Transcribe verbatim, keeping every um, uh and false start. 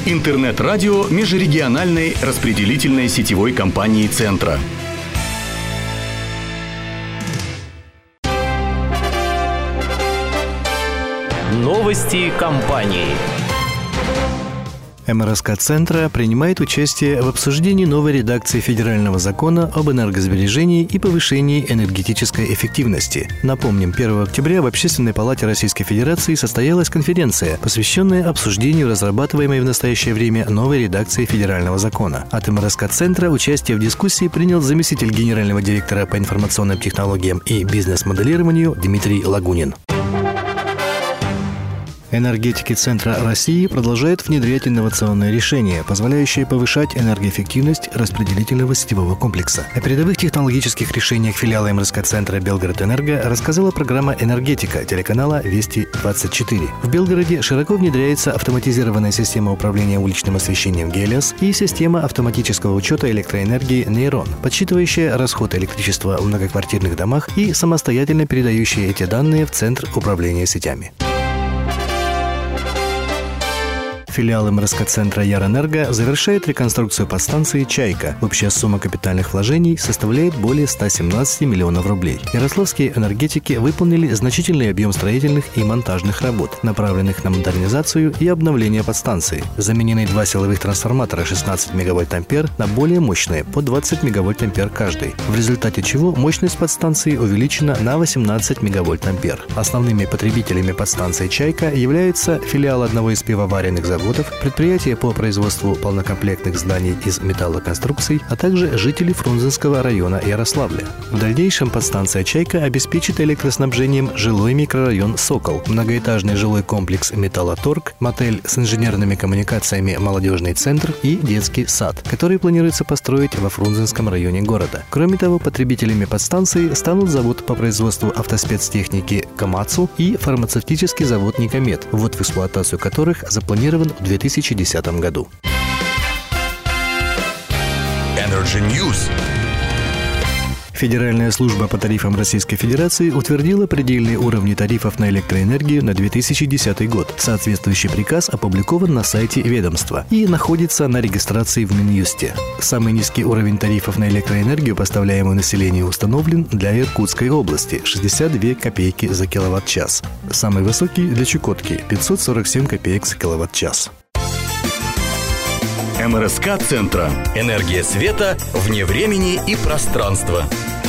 Интернет-радио межрегиональной распределительной сетевой компании «Центра». Новости компании. эм эр эс ка «Центра» принимает участие в обсуждении новой редакции Федерального закона об энергосбережении и повышении энергетической эффективности. Напомним, первого октября в Общественной палате Российской Федерации состоялась конференция, посвященная обсуждению разрабатываемой в настоящее время новой редакции Федерального закона. От эм эр эс ка «Центра» участие в дискуссии принял заместитель генерального директора по информационным технологиям и бизнес-моделированию Дмитрий Лагунин. Энергетики Центра России продолжают внедрять инновационные решения, позволяющие повышать энергоэффективность распределительного сетевого комплекса. О передовых технологических решениях филиала эм эр эс ка Центра «Белгород-Энерго» рассказала программа «Энергетика» телеканала «Вести двадцать четыре». В Белгороде широко внедряется автоматизированная система управления уличным освещением «Гелиос» и система автоматического учета электроэнергии «Нейрон», подсчитывающая расход электричества в многоквартирных домах и самостоятельно передающая эти данные в Центр управления сетями. Филиал эм эр эс ка Центра «Ярэнерго» завершает реконструкцию подстанции «Чайка». Общая сумма капитальных вложений составляет более ста семнадцати миллионов рублей. Ярославские энергетики выполнили значительный объем строительных и монтажных работ, направленных на модернизацию и обновление подстанции. Заменены два силовых трансформатора шестнадцать мегавольт-ампер на более мощные по двадцать мегавольт-ампер каждый, в результате чего мощность подстанции увеличена на восемнадцать мегавольт-ампер. Основными потребителями подстанции «Чайка» являются филиал одного из пивоваренных заводов, предприятия по производству полнокомплектных зданий из металлоконструкций, а также жители Фрунзенского района Ярославля. В дальнейшем подстанция «Чайка» обеспечит электроснабжением жилой микрорайон «Сокол», многоэтажный жилой комплекс «Металлоторг», мотель с инженерными коммуникациями «Молодежный центр» и детский сад, который планируется построить во Фрунзенском районе города. Кроме того, потребителями подстанции станут завод по производству автоспецтехники «Камацу» и фармацевтический завод «Никомед», ввод в эксплуатацию которых запланирован в две тысячи десятом году. Energy News. Федеральная служба по тарифам Российской Федерации утвердила предельные уровни тарифов на электроэнергию на две тысячи десятый год. Соответствующий приказ опубликован на сайте ведомства и находится на регистрации в Минюсте. Самый низкий уровень тарифов на электроэнергию, поставляемую населению, установлен для Иркутской области – шестьдесят две копейки за киловатт-час. Самый высокий для Чукотки – пятьсот сорок семь копеек за киловатт-час. эм эр эс ка Центра. Энергия света вне времени и пространства.